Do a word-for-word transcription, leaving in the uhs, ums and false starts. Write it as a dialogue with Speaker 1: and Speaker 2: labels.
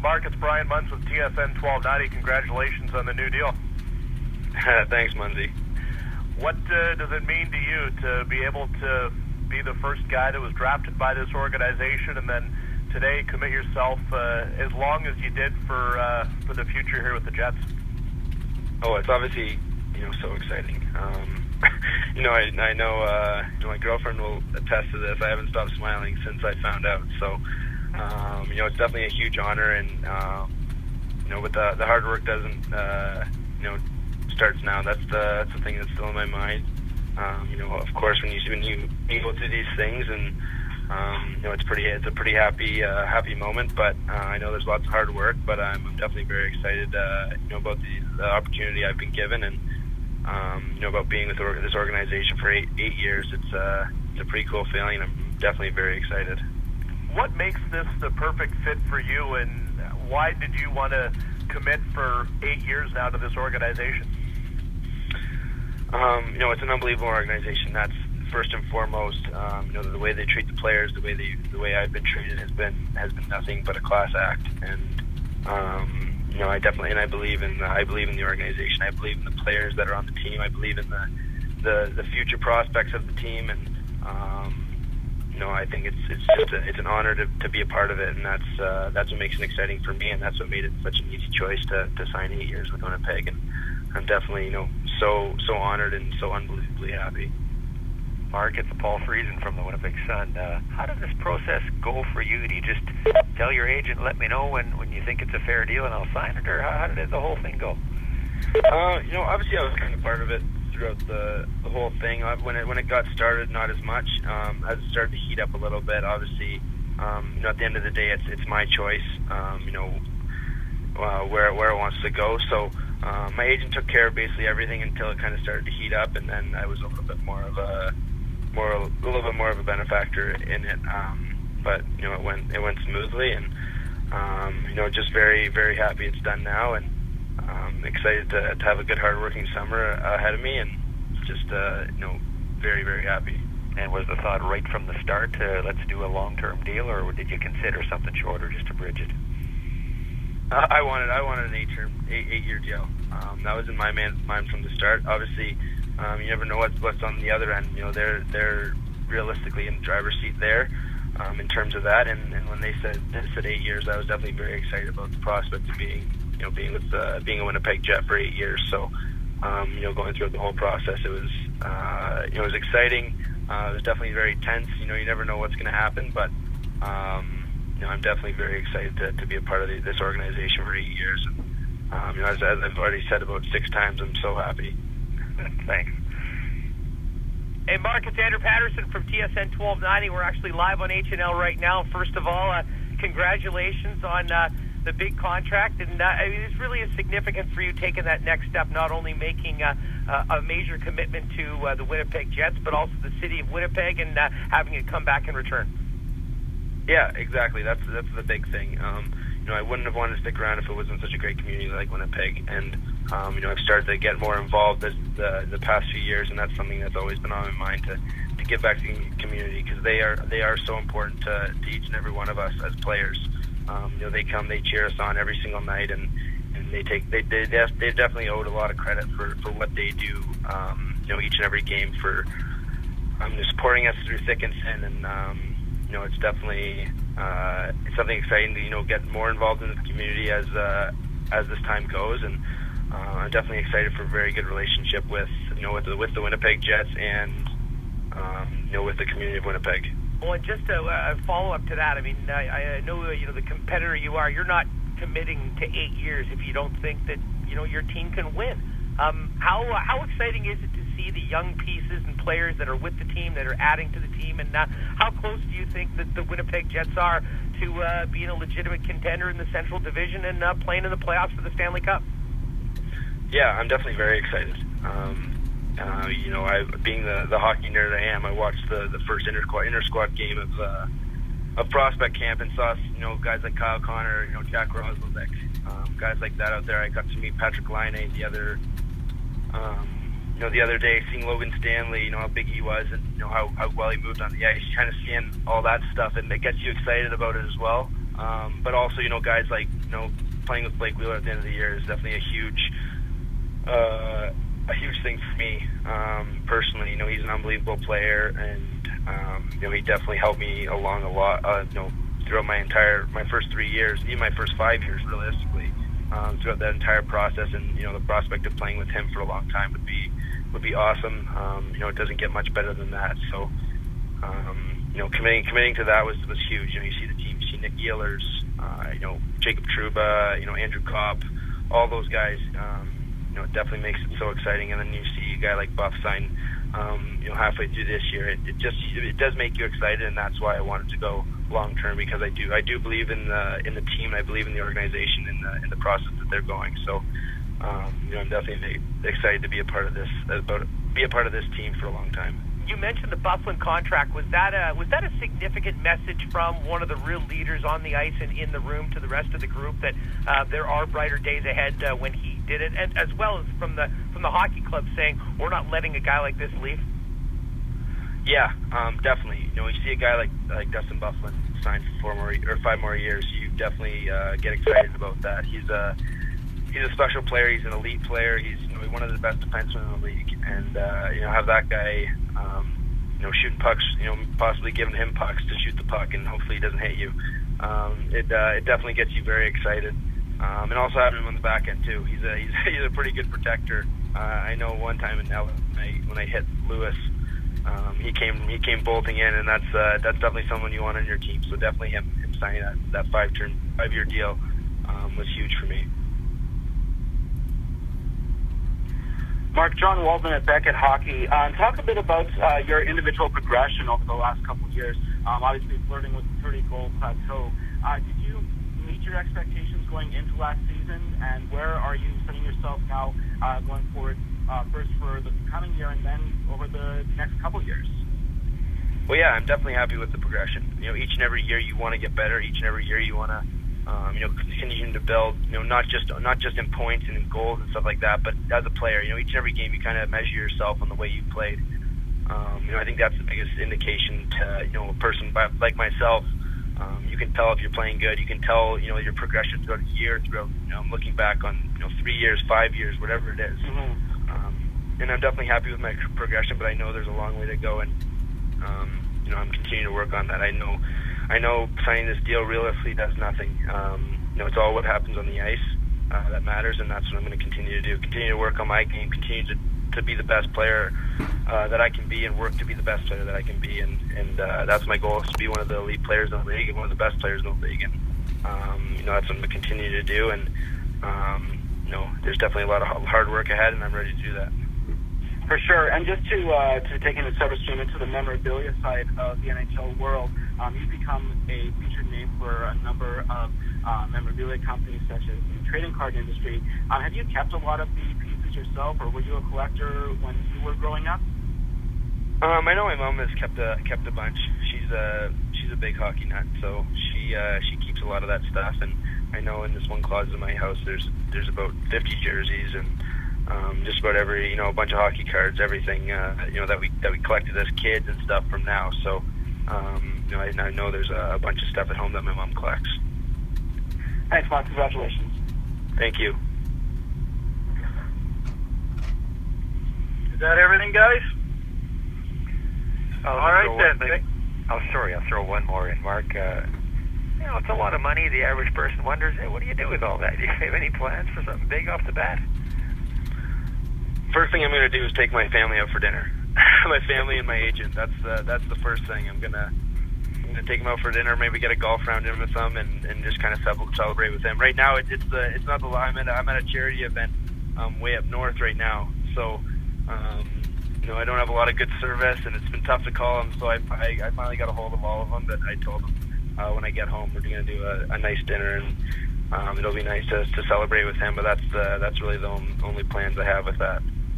Speaker 1: Mark, it's Brian Munz with T S N twelve ninety. Congratulations on the new deal.
Speaker 2: Thanks, Munzy.
Speaker 1: What uh, does it mean to you to be able to be the first guy that was drafted by this organization, and then today commit yourself uh, as long as you did for uh, for the future here with the Jets?
Speaker 2: Oh, it's obviously, you know, so exciting. Um, you know, I, I know, uh, you know my girlfriend will attest to this. I haven't stopped smiling since I found out. So, um, you know, it's definitely a huge honor, and uh, you know, but the the hard work doesn't, uh, you know, starts now. That's the that's the thing that's still in my mind. Um, you know, of course, when you when you, you go through these things, and um, you know, it's pretty it's a pretty happy uh, happy moment. But uh, I know there's lots of hard work, but I'm, I'm definitely very excited, uh, you know, about the, the opportunity I've been given, and um, you know, about being with this organization for eight eight years. It's uh, it's a pretty cool feeling. I'm definitely very excited.
Speaker 1: What makes this the perfect fit for you, and why did you want to commit for eight years now to this organization?
Speaker 2: Um, you know, it's an unbelievable organization. That's first and foremost. Um, you know, the way they treat the players, the way they, the way I've been treated has been has been nothing but a class act. And um, you know, I definitely and I believe in the, I believe in the organization. I believe in the players that are on the team. I believe in the the, the future prospects of the team. And um, you know, I think it's it's just a, it's an honor to, to be a part of it. And that's uh, that's what makes it exciting for me. And that's what made it such an easy choice to, to sign eight years with Winnipeg. And I'm definitely, you know, so so honored and so unbelievably happy.
Speaker 3: Mark, it's Paul Friesen from the Winnipeg Sun. Uh, how did this process go for you? Do you just tell your agent, let me know when, when you think it's a fair deal and I'll sign it, or how, how did the whole thing go?
Speaker 2: Uh, you know, obviously I was kind of part of it throughout the, the whole thing. When it when it got started, not as much. Um, as it started to heat up a little bit, obviously, um, you know, at the end of the day, it's it's my choice. Um, you know, uh, where where it wants to go. So. Um, my agent took care of basically everything until it kind of started to heat up, and then I was a little bit more of a more a little bit more of a benefactor in it. Um, but you know, it went it went smoothly, and um, you know, just very very happy it's done now, and um, excited to, to have a good hardworking summer ahead of me, and just uh, you know, very very happy.
Speaker 3: And was the thought right from the start to let's do a long term deal, or did you consider something shorter just to bridge it?
Speaker 2: I wanted I wanted an eight-term, eight, eight-year deal. Um, that was in my man, mind from the start. Obviously, um, you never know what's what's on the other end. You know, they're they're realistically in the driver's seat there um, in terms of that. And, and when they said they said eight years, I was definitely very excited about the prospect of being you know being with uh, being a Winnipeg Jet for eight years. So um, you know, going through the whole process, it was uh, you know it was exciting. Uh, it was definitely very tense. You know, you never know what's going to happen, but. Um, You know, I'm definitely very excited to, to be a part of the, this organization for eight years. And, um, you know, as, as I've already said about six times, I'm so happy.
Speaker 3: Thanks.
Speaker 4: Hey, Mark, it's Andrew Patterson from T S N twelve ninety. We're actually live on H N L right now. First of all, uh, congratulations on uh, the big contract. And uh, I mean, it's really significant for you taking that next step, not only making uh, uh, a major commitment to uh, the Winnipeg Jets, but also the city of Winnipeg, and uh, having it come back in return.
Speaker 2: Yeah, exactly. That's that's the big thing. Um, you know, I wouldn't have wanted to stick around if it wasn't such a great community like Winnipeg. And um, you know, I've started to get more involved this, the the past few years, and that's something that's always been on my mind to, to give back to the community, because they are they are so important to, to each and every one of us as players. Um, you know, they come, they cheer us on every single night, and, and they take they they they definitely owed a lot of credit for, for what they do. Um, you know, each and every game for um, supporting us through thick and thin, and um, you know, it's definitely uh, it's something exciting to you know get more involved in the community as uh, as this time goes, and uh, I'm definitely excited for a very good relationship with you know with the with the Winnipeg Jets and um, you know with the community of Winnipeg.
Speaker 4: Well, and just a, a follow up to that, I mean, I, I know you know the competitor you are. You're not committing to eight years if you don't think that you know your team can win. Um, how uh, how exciting is it to see the young pieces and players that are with the team, that are adding to the team, and uh, how close do you think that the Winnipeg Jets are to uh, being a legitimate contender in the Central Division and uh, playing in the playoffs for the Stanley Cup?
Speaker 2: Yeah, I'm definitely very excited. Um, uh, you know, I being the, the hockey nerd I am, I watched the, the first inter squad inter squad game of uh, of prospect camp and saw you know guys like Kyle Connor, you know Jack Roslovic, um, guys like that out there. I got to meet Patrick Laine the other. Um, you know, the other day, seeing Logan Stanley, you know, how big he was and, you know, how, how well he moved on the ice, kind of seeing all that stuff, and it gets you excited about it as well. Um, but also, you know, guys like, you know, playing with Blake Wheeler at the end of the year is definitely a huge, uh, a huge thing for me, um, personally. You know, he's an unbelievable player, and, um, you know, he definitely helped me along a lot, uh, you know, throughout my entire, my first three years, even my first five years, realistically, um, throughout that entire process. And, you know, the prospect of playing with him for a long time would be, would be awesome. Um, you know, it doesn't get much better than that. So, um, you know, committing, committing to that was, was huge. You know, you see the team, you see Nick Ehlers, uh, you know, Jacob Trouba, you know, Andrew Kopp, all those guys, um, you know, it definitely makes it so exciting. And then you see a guy like Buff sign, um, you know, halfway through this year. It, it just, it does make you excited, and that's why I wanted to go long term, because I do, I do believe in the, in the team. I believe in the organization and the, in the process that they're going. So, um, you know, I'm definitely excited to be a part of this, about be a part of this team for a long time.
Speaker 4: You mentioned the Byfuglien contract. Was that a was that a significant message from one of the real leaders on the ice and in the room to the rest of the group that uh, there are brighter days ahead uh, when he did it, and as well as from the from the hockey club saying we're not letting a guy like this leave?
Speaker 2: Yeah, um, definitely. You know, you see a guy like like Dustin Byfuglien sign for four more or five more years, you definitely uh, get excited about that. He's a he's a special player. He's an elite player. He's, you know, one of the best defensemen in the league, and uh, you know, have that guy, um, you know, shooting pucks, you know, possibly giving him pucks to shoot the puck, and hopefully he doesn't hit you. Um, it uh, it definitely gets you very excited, um, and also having him on the back end too. He's a he's, he's a pretty good protector. Uh, I know one time in L A when I, when I hit Lewis, um, he came he came bolting in, and that's uh, that's definitely someone you want on your team. So definitely him, him signing that that five term five year deal um, was huge for me.
Speaker 5: Mark, John Waldman at Beckett Hockey. Um, talk a bit about uh, your individual progression over the last couple of years. Um, obviously, flirting with the thirty-goal plateau. Uh, did you meet your expectations going into last season, and where are you setting yourself now uh, going forward, uh, first for the coming year and then over the next couple of years?
Speaker 2: Well, yeah, I'm definitely happy with the progression. You know, each and every year you want to get better. Each and every year you want to Um, you know, continuing to build, you know, not just not just in points and in goals and stuff like that, but as a player, you know, each and every game you kind of measure yourself on the way you played. Um, you know, I think that's the biggest indication to, you know, a person by, like myself. Um, you can tell if you're playing good. You can tell, you know, your progression throughout a year, throughout, you know, I'm looking back on, you know, three years, five years, whatever it is. Mm-hmm. Um, and I'm definitely happy with my progression, but I know there's a long way to go, and, um, you know, I'm continuing to work on that. I know I know signing this deal realistically does nothing. Um, you know, it's all what happens on the ice uh, that matters, and that's what I'm going to continue to do. Continue to work on my game, continue to, to be the best player uh, that I can be, and work to be the best player that I can be. And, and uh, that's my goal, is to be one of the elite players in the league and one of the best players in the league. And, um, you know, that's what I'm going to continue to do. And, um, you know, there's definitely a lot of hard work ahead, and I'm ready to do that.
Speaker 5: For sure. And just to uh, to take in a separate stream into the memorabilia side of the N H L world, um, you've become a featured name for a number of uh, memorabilia companies, such as the trading card industry. Um, have you kept a lot of the pieces yourself, or were you a collector when you were growing up?
Speaker 2: Um, I know my mom has kept a kept a bunch. She's a she's a big hockey nut, so she uh, she keeps a lot of that stuff. And I know in this one closet in my house, there's there's about fifty jerseys and Um, just about every, you know, a bunch of hockey cards, everything, uh, you know, that we that we collected as kids and stuff from now. So, um, you know, I, I know there's a, a bunch of stuff at home that my mom collects.
Speaker 5: Thanks, Mark. Congratulations.
Speaker 2: Thank you.
Speaker 5: Is that everything, guys?
Speaker 3: All right, then. Oh, sorry, I'll throw one more in, Mark. Uh, you know, it's a lot of money. The average person wonders, hey, what do you do with all that? Do you have any plans for something big off the bat?
Speaker 2: First thing I'm going to do is take my family out for dinner. My family and my agent. That's the that's the first thing. I'm gonna I'm gonna take them out for dinner. Maybe get a golf round in with them, and, and just kind of celebrate with them. Right now, it, it's the it's not the I'm at a, I'm at a charity event um, way up north right now. So um, you know, I don't have a lot of good service, and it's been tough to call them. So I I, I finally got a hold of all of them. But I told them uh, when I get home, we're going to do a, a nice dinner, and um, it'll be nice to to celebrate with him. But that's the that's really the only plans I have with that.